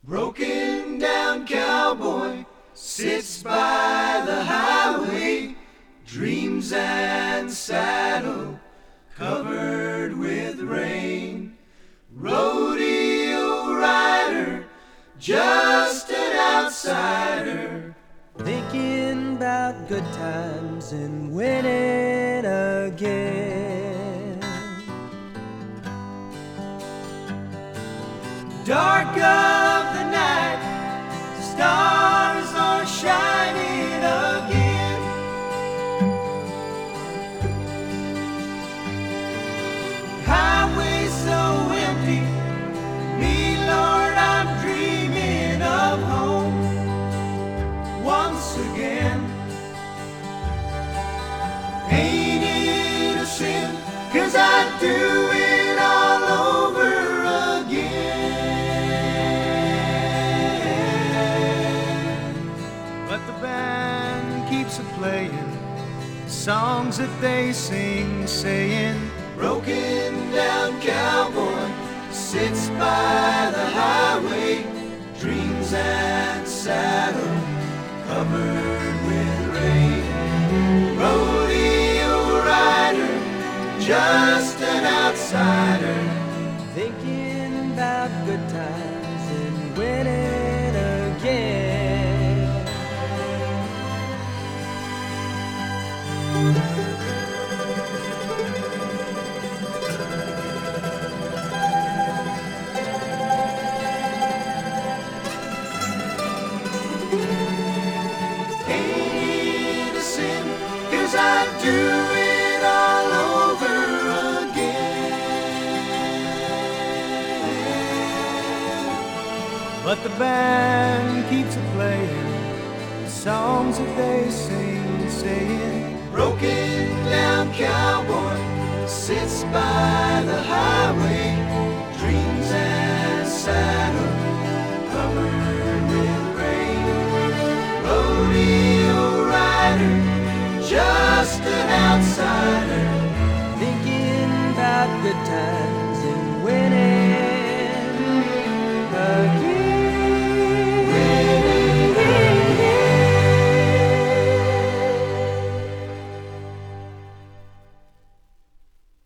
Broken down cowboy sits by the highway, dreams and saddle covered with rain. Rodeo rider, just an outsider, thinking about good times and winning again. Dark of the night, stars are shining again. Highway so empty, me Lord, I'm dreaming of home once again. Ain't it a sin, 'cause I'd do it all over again. But the band keeps a-playing songs that they sing, saying, broken down cowboy sits by the highway, dreams and saddle covered with rain. Rodeo rider, just an outsider, thinking about good times and winning again. ain't it a sin, 'cause I'd do it all over again. But the band keeps a-playing songs that they sing, saying, broken down cowboy sits by the highway,